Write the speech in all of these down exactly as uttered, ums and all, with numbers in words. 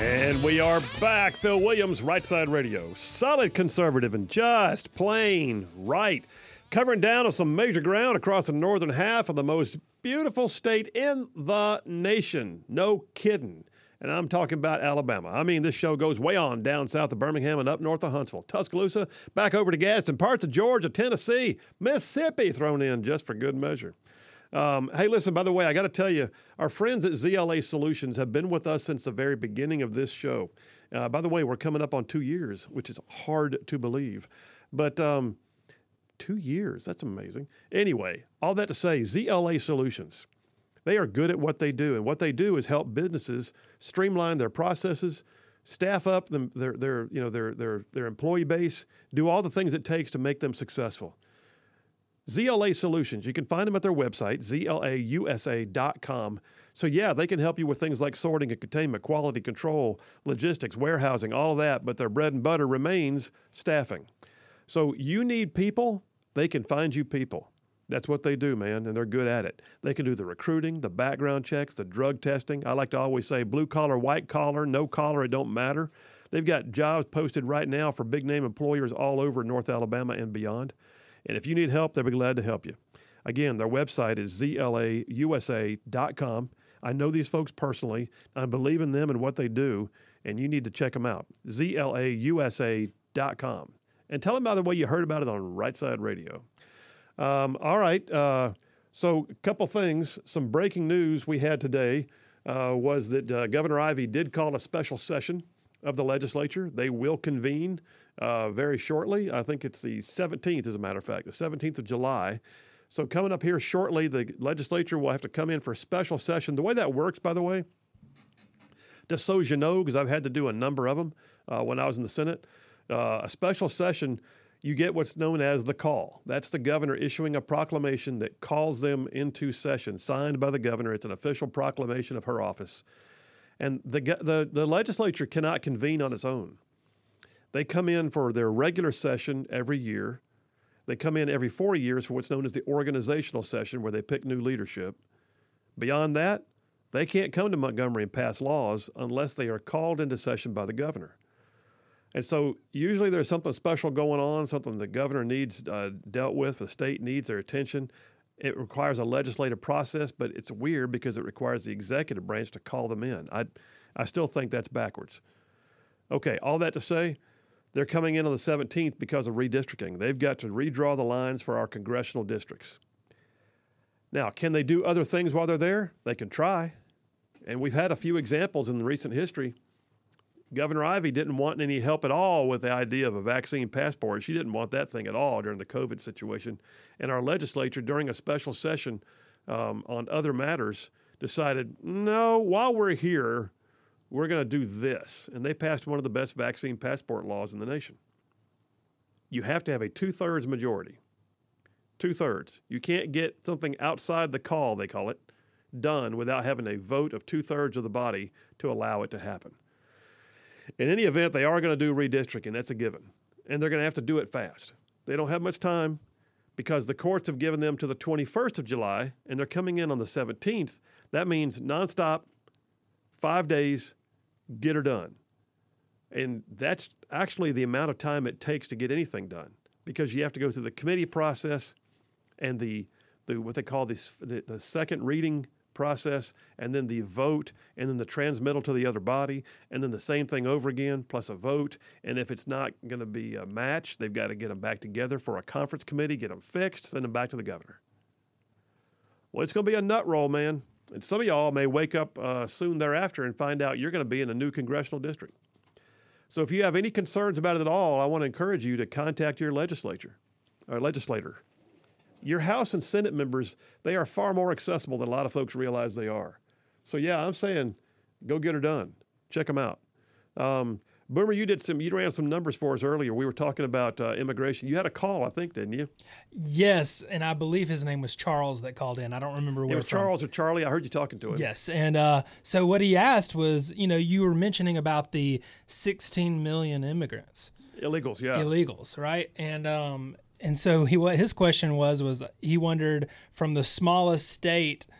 And we are back. Phil Williams, Right Side Radio. Solid conservative and just plain right. Covering down on some major ground across the northern half of the most beautiful state in the nation. No kidding. And I'm talking about Alabama. I mean, this show goes way on down south of Birmingham and up north of Huntsville, Tuscaloosa, back over to Gadsden, parts of Georgia, Tennessee, Mississippi thrown in just for good measure. Um, hey, listen, by the way, I got to tell you, our friends at Z L A Solutions have been with us since the very beginning of this show. Uh, by the way, we're coming up on two years, which is hard to believe. But um, two years, that's amazing. Anyway, all that to say, Z L A Solutions, they are good at what they do. And what they do is help businesses streamline their processes, staff up them, their, their, you know, their, their, their employee base, do all the things it takes to make them successful. Z L A Solutions, you can find them at their website, Z L A U S A dot com. So, yeah, they can help you with things like sorting and containment, quality control, logistics, warehousing, all of that, but their bread and butter remains staffing. So you need people, they can find you people. That's what they do, man, and they're good at it. They can do the recruiting, the background checks, the drug testing. I like to always say blue collar, white collar, no collar, it don't matter. They've got jobs posted right now for big-name employers all over North Alabama and beyond. And if you need help, they'll be glad to help you. Again, their website is Z L A U S A dot com. I know these folks personally. I believe in them and what they do, and you need to check them out. Z L A U S A dot com. And tell them, by the way, you heard about it on Right Side Radio. Um, all right. Uh, so a couple things. Some breaking news we had today uh, was that uh, Governor Ivey did call a special session of the legislature. They will convene uh, very shortly. I think it's the seventeenth, as a matter of fact, the seventeenth of July. So coming up here shortly, the legislature will have to come in for a special session. The way that works, by the way, just so you know, because I've had to do a number of them uh, when I was in the Senate, uh, a special session, you get what's known as the call. That's the governor issuing a proclamation that calls them into session, signed by the governor. It's an official proclamation of her office. And the, the the legislature cannot convene on its own. They come in for their regular session every year. They come in every four years for what's known as the organizational session, where they pick new leadership. Beyond that, they can't come to Montgomery and pass laws unless they are called into session by the governor. And so usually there's something special going on, something the governor needs uh, dealt with, the state needs their attention. It requires a legislative process, but it's weird because it requires the executive branch to call them in. I I still think that's backwards. Okay, all that to say, they're coming in on the seventeenth because of redistricting. They've got to redraw the lines for our congressional districts. Now, can they do other things while they're there? They can try. And we've had a few examples in the recent history. Governor Ivey didn't want any help at all with the idea of a vaccine passport. She didn't want that thing at all during the COVID situation. And our legislature, during a special session um, on other matters, decided, no, while we're here, we're going to do this. And they passed one of the best vaccine passport laws in the nation. You have to have a two-thirds majority. Two-thirds. You can't get something outside the call, they call it, done without having a vote of two-thirds of the body to allow it to happen. In any event, they are going to do redistricting. That's a given. And they're going to have to do it fast. They don't have much time because the courts have given them to the twenty-first of July, and they're coming in on the seventeenth. That means nonstop, five days, get her done. And that's actually the amount of time it takes to get anything done, because you have to go through the committee process and the, the what they call this, the, the second reading process, and then the vote, and then the transmittal to the other body, and then the same thing over again, plus a vote. And if it's not going to be a match, they've got to get them back together for a conference committee, get them fixed, send them back to the governor. Well, it's going to be a nut roll, man. And some of y'all may wake up uh, soon thereafter and find out you're going to be in a new congressional district. So if you have any concerns about it at all, I want to encourage you to contact your legislature or legislator. Your House and Senate members, they are far more accessible than a lot of folks realize they are. So, yeah, I'm saying go get her done. Check them out. Um, Boomer, you did some. You ran some numbers for us earlier. We were talking about uh, immigration. You had a call, I think, didn't you? Yes, and I believe his name was Charles that called in. I don't remember where it was from. Charles or Charlie. I heard you talking to him. Yes, and uh, so what he asked was, you know, you were mentioning about the sixteen million immigrants. Illegals, yeah. Illegals, right? And um, and so he what his question was was he wondered from the smallest state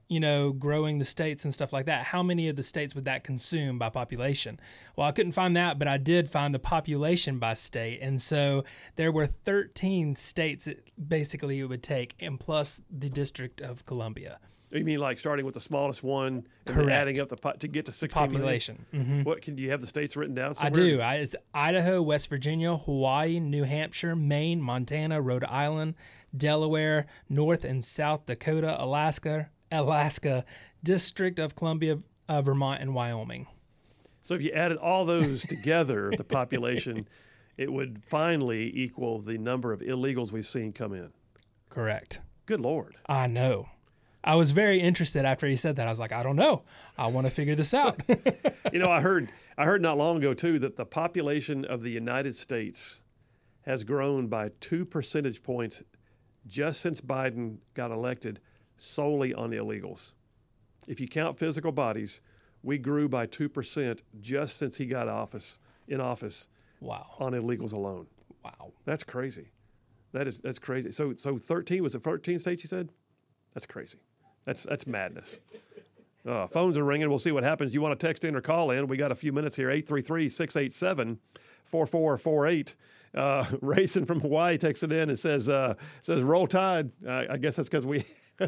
you know, growing the states and stuff like that, how many of the states would that consume by population? Well, I couldn't find that, but I did find the population by state. And so there were thirteen states it basically it would take, and plus the District of Columbia. You mean like starting with the smallest one and then Correct. adding up the po- to get to sixteen Population. million? Mm-hmm. What can you have the states written down I somewhere? do. I, it's Idaho, West Virginia, Hawaii, New Hampshire, Maine, Montana, Rhode Island, Delaware, North and South Dakota, Alaska, Alaska, District of Columbia, uh, Vermont, and Wyoming. So if you added all those together, the population, it would finally equal the number of illegals we've seen come in. Correct. Good Lord. I know. I was very interested after he said that. I was like, I don't know. I want to figure this out. You know, I heard I heard not long ago, too, that the population of the United States has grown by two percentage points just since Biden got elected solely on illegals. If you count physical bodies, we grew by two percent just since he got office in office Wow. on illegals alone. Wow. That's crazy. That is that's crazy. So so thirteen, was it thirteen states you said? That's crazy. That's that's madness. Uh, phones are ringing. We'll see what happens. You want to text in or call in? We got a few minutes here. eight three three, six eight seven, four four four eight. Uh, Racing from Hawaii texted in and says, uh, says roll tide. Uh, I guess that's because we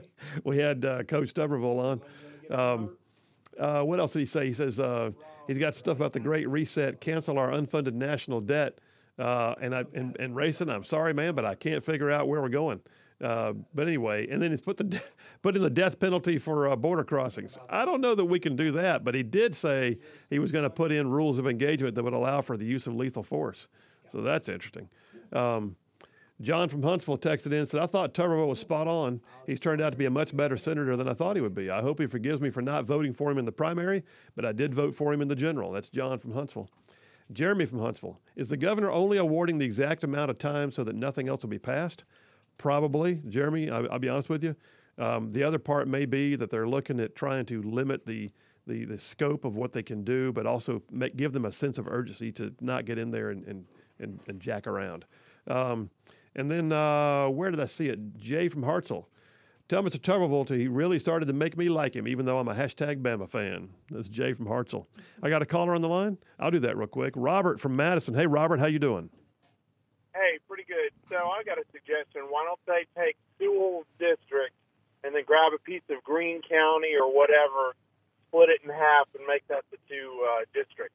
we had uh, Coach Tuberville on. Um, uh, what else did he say? He says uh, he's got stuff about the Great Reset, cancel our unfunded national debt. Uh, and, I, and, and Racing, I'm sorry, man, but I can't figure out where we're going. Uh, but anyway, and then he's put the de- put in the death penalty for uh, border crossings. I don't know that we can do that, but he did say he was going to put in rules of engagement that would allow for the use of lethal force. So that's interesting. Um, John from Huntsville texted in and said, I thought Tuberville was spot on. He's turned out to be a much better senator than I thought he would be. I hope he forgives me for not voting for him in the primary, but I did vote for him in the general. That's John from Huntsville. Jeremy from Huntsville, is the governor only awarding the exact amount of time so that nothing else will be passed? Probably, Jeremy. I, I'll be honest with you. Um, the other part may be that they're looking at trying to limit the the, the scope of what they can do, but also make, give them a sense of urgency to not get in there and and, and, and jack around. Um, and then uh, where did I see it? Jay from Hartselle. Tell Mister Tuberville he really started to make me like him, even though I'm a hashtag Bama fan. That's Jay from Hartselle. I got a caller on the line. I'll do that real quick. Robert from Madison. Hey, Robert, how you doing? Hey, pretty good. So I got a suggestion. Why don't they take Sewell's district and then grab a piece of Greene County or whatever, split it in half, and make that the two uh, districts?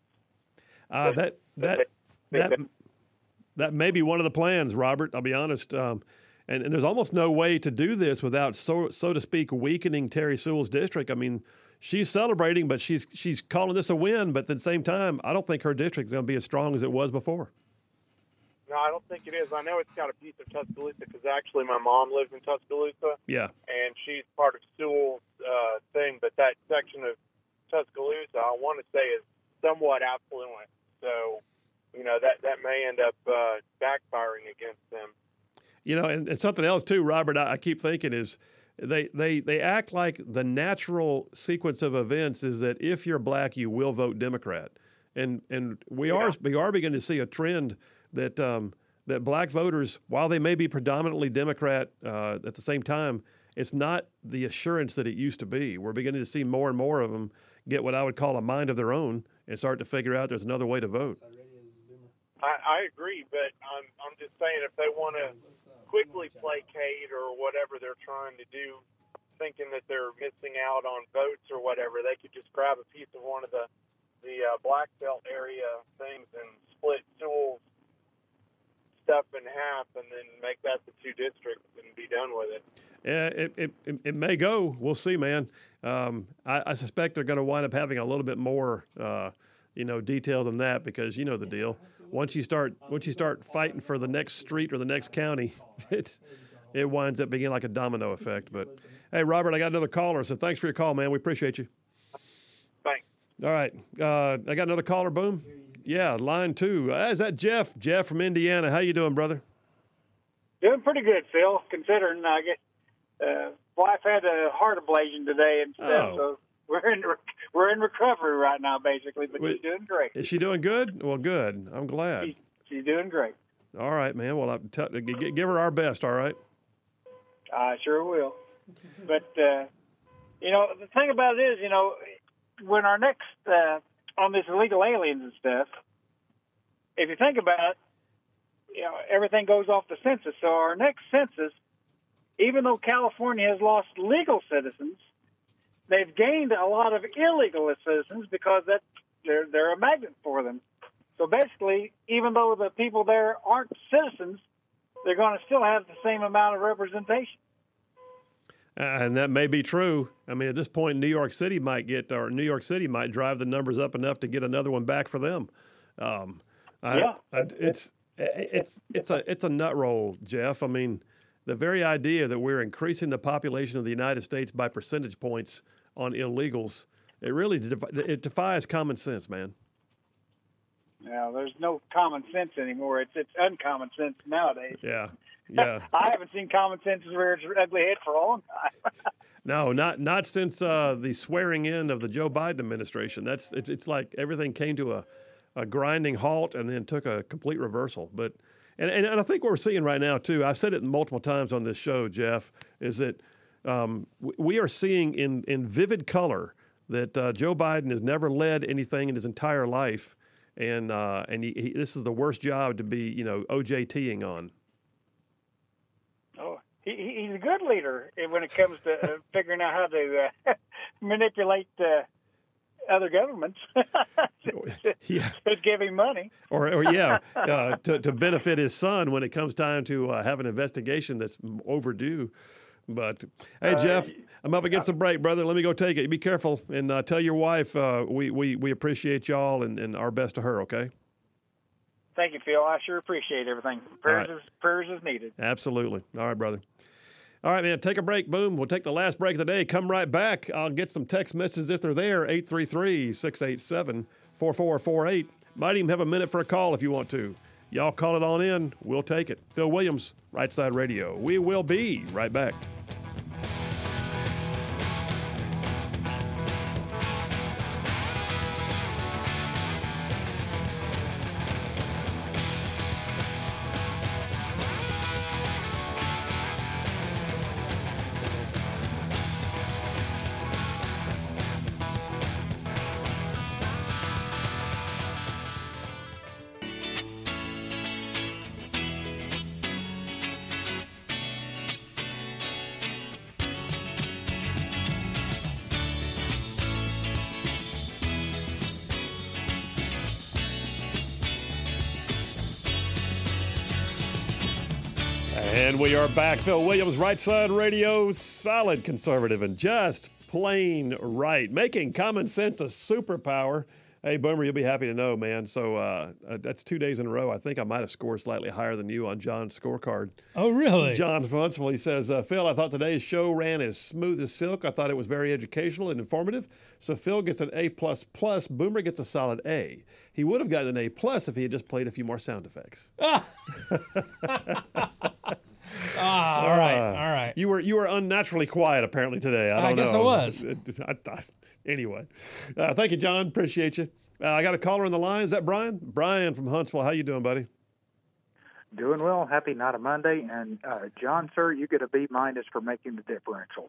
Uh, that that that that may be one of the plans, Robert. I'll be honest. Um, and, and there's almost no way to do this without, so so to speak, weakening Terry Sewell's district. I mean, she's celebrating, but she's she's calling this a win. But at the same time, I don't think her district is going to be as strong as it was before. No, I don't think it is. I know it's got a piece of Tuscaloosa because actually my mom lives in Tuscaloosa. Yeah. And she's part of Sewell's uh, thing, but that section of Tuscaloosa, I want to say, is somewhat affluent. So, you know, that, that may end up uh, backfiring against them. You know, and, and something else too, Robert, I, I keep thinking is they, they, they act like the natural sequence of events is that if you're black, you will vote Democrat. And and we Yeah. are we are beginning to see a trend that um, that black voters, while they may be predominantly Democrat, uh, at the same time, it's not the assurance that it used to be. We're beginning to see more and more of them get what I would call a mind of their own and start to figure out there's another way to vote. I, I agree, but I'm, I'm just saying if they want to quickly placate or whatever they're trying to do, thinking that they're missing out on votes or whatever, they could just grab a piece of one of the, the uh, black belt area things and split Sewell's stuff in half and then make that the two districts and be done with it. Yeah, it, it, it, it may go. We'll see, man. Um, I, I suspect they're going to wind up having a little bit more, uh, you know, detail than that because you know the deal. Once you start, once you start fighting for the next street or the next county, it's it winds up being like a domino effect. But hey, Robert, I got another caller, so thanks for your call, man. We appreciate you. Thanks. All right, uh, I got another caller. Boom. Yeah, line two. Uh, is that Jeff? Jeff from Indiana. How you doing, brother? Doing pretty good, Phil, considering I get uh, wife had a heart ablation today and stuff, Oh. so we're in we're in recovery right now, basically. But Wait. she's doing great. Is she doing good? Well, good. I'm glad. She, she's doing great. All right, man. Well, I'm t- g- give her our best. All right. I sure will. But uh, You know, the thing about it is, you know, when our next, uh, on this illegal aliens and stuff, if you think about it, you know, everything goes off the census. So our next census, even though California has lost legal citizens, they've gained a lot of illegal citizens because that they're, they're a magnet for them. So basically, even though the people there aren't citizens, they're going to still have the same amount of representation. Uh, and that may be true. I mean, at this point, New York City might get, or New York City might drive the numbers up enough to get another one back for them. Um, I, yeah, I, it's it's it's a it's a nut roll, Jeff. I mean, the very idea that we're increasing the population of the United States by percentage points on illegals, it really it defies common sense, man. Now, there's no common sense anymore. It's it's uncommon sense nowadays. Yeah, yeah. I haven't seen common sense rear its ugly head for a long time. No, not not since uh, the swearing in of the Joe Biden administration. That's it's, it's like everything came to a, a grinding halt and then took a complete reversal. But and, and I think what we're seeing right now too, I've said it multiple times on this show, Jeff, is that um, we are seeing in in vivid color that uh, Joe Biden has never led anything in his entire life, and uh, and he, he, this is the worst job to be, you know, O J T-ing on. Oh, he, he's a good leader when it comes to uh, figuring out how to uh, manipulate uh, other governments to, yeah. to give him money. Or, or yeah, uh, to, to benefit his son when it comes time to uh, have an investigation that's overdue. But, hey, Jeff, uh, I'm up against the break, brother. Let me go take it. Be careful, and uh, tell your wife uh, we, we, we appreciate y'all and, and our best to her, okay? Thank you, Phil. I sure appreciate everything. Prayers, right. is, prayers is needed. Absolutely. All right, brother. All right, man, take a break. Boom. We'll take the last break of the day. Come right back. I'll get some text messages if they're there, eight three three, six eight seven, four four four eight. Might even have a minute for a call if you want to. Y'all call it on in. We'll take it. Phil Williams, Right Side Radio. We will be right back. And we are back. Phil Williams, Right Side Radio, solid conservative and just plain right, making common sense a superpower. Hey, Boomer, you'll be happy to know, man. So uh, uh, that's two days in a row. I think I might have scored slightly higher than you on John's scorecard. Oh, really? John from Huntsville, he says, uh, Phil, I thought today's show ran as smooth as silk. I thought it was very educational and informative. So Phil gets an A++. Boomer gets a solid A. He would have gotten an A+ plus if he had just played a few more sound effects. Ah. Ah, all right, Uh, all right. You were you were unnaturally quiet apparently today. I don't I guess know. I was. I, I, anyway, uh, thank you, John. Appreciate you. Uh, I got a caller on the line. Is that Brian? Brian from Huntsville. How you doing, buddy? Doing well. Happy not a Monday. And uh, John, sir, you get a B minus for making the differential.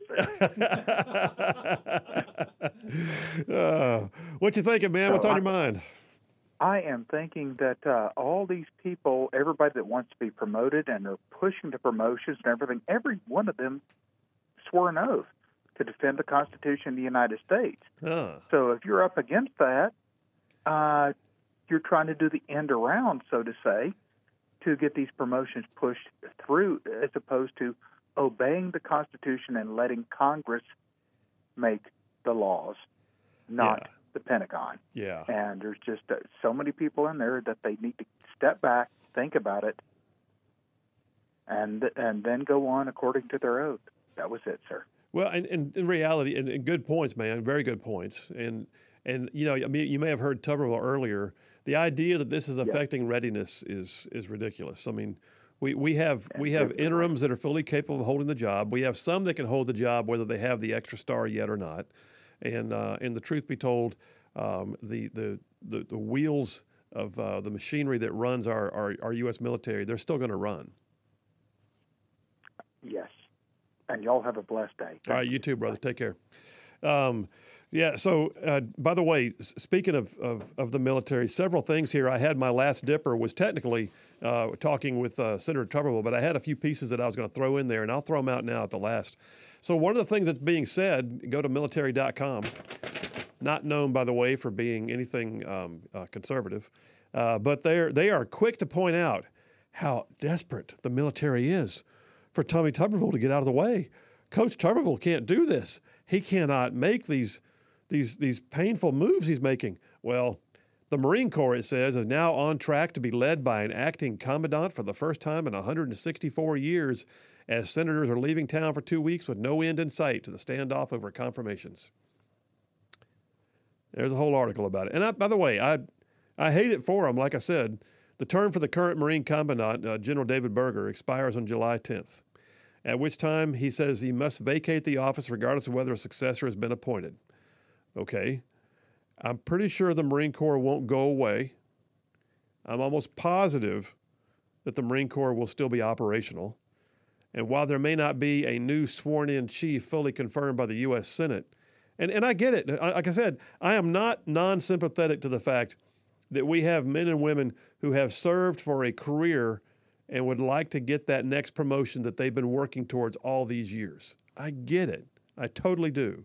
uh, what you thinking, man? So What's on I, your mind? I am thinking that uh, all these people, everybody that wants to be promoted and are pushing to promotions and everything, every one of them swore an oath to defend the Constitution of the United States. Uh. So if you're up against that, uh, you're trying to do the end around, so to say, to get these promotions pushed through, as opposed to obeying the Constitution and letting Congress make the laws, not Yeah. the Pentagon. Yeah. And there's just uh, so many people in there that they need to step back, think about it, and and then go on according to their oath. That was it, sir. Well, and, and in reality, and, and good points, man, very good points. And, and you know, I mean, you may have heard Tuberville earlier. The idea that this is affecting yeah. readiness is is ridiculous. I mean, we, we have we have interims that are fully capable of holding the job. We have some that can hold the job whether they have the extra star yet or not. And uh, and the truth be told, um, the, the the the wheels of uh, the machinery that runs our, our, our U S military, they're still going to run. Yes. And y'all have a blessed day. All right, you too, brother. Take care. Um, yeah. So, uh, by the way, s- speaking of, of, of the military, several things here. I had my last dipper was technically uh, talking with uh, Senator Tuberville, but I had a few pieces that I was going to throw in there, and I'll throw them out now at the last. So, one of the things that's being said, go to military dot com, not known, by the way, for being anything um, uh, conservative, uh, but they're, they are quick to point out how desperate the military is for Tommy Tuberville to get out of the way. Coach Tuberville can't do this. He cannot make these these these painful moves he's making. Well, the Marine Corps, it says, is now on track to be led by an acting commandant for the first time in one hundred sixty-four years, as senators are leaving town for two weeks with no end in sight to the standoff over confirmations. There's a whole article about it. And I, by the way, I I hate it for him. Like I said, the term for the current Marine Commandant, uh, General David Berger, expires on July tenth, at which time he says he must vacate the office regardless of whether a successor has been appointed. Okay. I'm pretty sure the Marine Corps won't go away. I'm almost positive that the Marine Corps will still be operational. And while there may not be a new sworn-in chief fully confirmed by the U S Senate, and, and I get it. Like I said, I am not non-sympathetic to the fact that we have men and women who have served for a career and would like to get that next promotion that they've been working towards all these years. I get it. I totally do.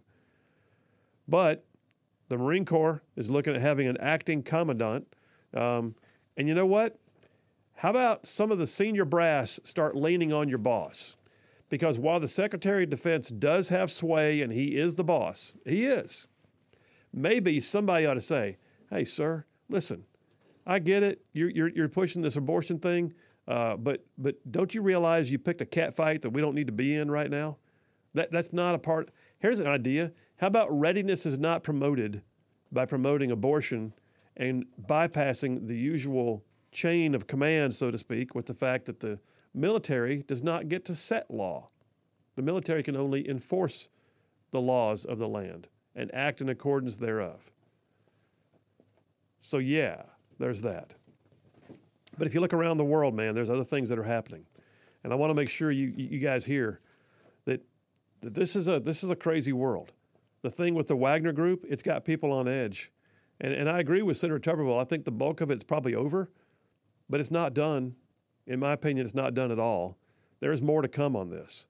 But the Marine Corps is looking at having an acting commandant. Um, and you know what? How about some of the senior brass start leaning on your boss? Because while the Secretary of Defense does have sway and he is the boss, he is, maybe somebody ought to say, hey, sir, listen, I get it. You're, you're, you're pushing this abortion thing, uh, but but don't you realize you picked a cat fight that we don't need to be in right now? That That's not a part. Here's an idea. How about readiness is not promoted by promoting abortion and bypassing the usual chain of command, so to speak, with the fact that the military does not get to set law. The military can only enforce the laws of the land and act in accordance thereof. So yeah, there's that. But if you look around the world, man, there's other things that are happening. And I want to make sure you you guys hear that, that this is a this is a crazy world. The thing with the Wagner Group, it's got people on edge. And and I agree with Senator Tuberville. I think the bulk of it's probably over, but it's not done. In my opinion, it's not done at all. There's more to come on this.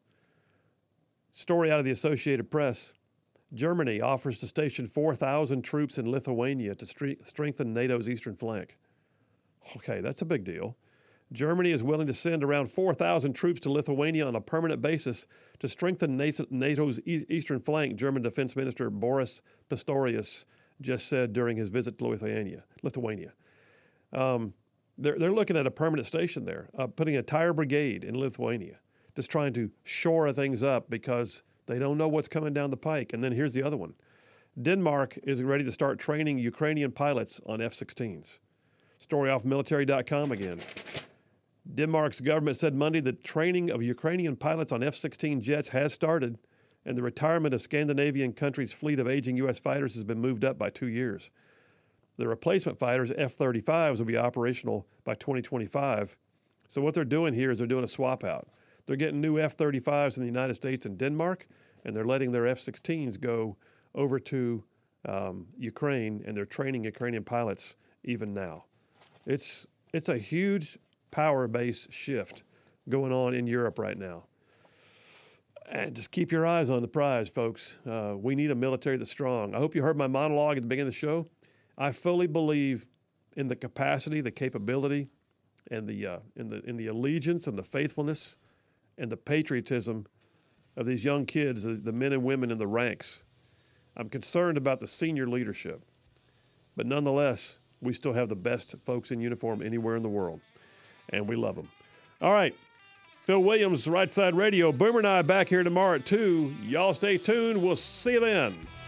Story out of the Associated Press. Germany offers to station four thousand troops in Lithuania to stre- strengthen NATO's eastern flank. Okay, that's a big deal. Germany is willing to send around four thousand troops to Lithuania on a permanent basis to strengthen NATO's e- eastern flank, German Defense Minister Boris Pistorius just said during his visit to Lithuania. Lithuania. Um, they're, they're looking at a permanent station there, uh, putting an entire brigade in Lithuania, just trying to shore things up because they don't know what's coming down the pike. And then here's the other one. Denmark is ready to start training Ukrainian pilots on F sixteens. Story off military dot com again. Denmark's government said Monday that training of Ukrainian pilots on F sixteen jets has started, and the retirement of Scandinavian countries' fleet of aging U S fighters has been moved up by two years. The replacement fighters, F thirty-fives, will be operational by twenty twenty-five. So what they're doing here is they're doing a swap out. They're getting new F thirty-fives in the United States and Denmark, and they're letting their F sixteens go over to um, Ukraine, and they're training Ukrainian pilots even now. It's it's a huge power base shift going on in Europe right now. And just keep your eyes on the prize, folks. Uh, we need a military that's strong. I hope you heard my monologue at the beginning of the show. I fully believe in the capacity, the capability, and the uh, in the in the allegiance and the faithfulness and the patriotism of these young kids, the, the men and women in the ranks. I'm concerned about the senior leadership, but nonetheless, we still have the best folks in uniform anywhere in the world, and we love them. All right, Phil Williams, Right Side Radio. Boomer and I back here tomorrow at two. Y'all stay tuned. We'll see you then.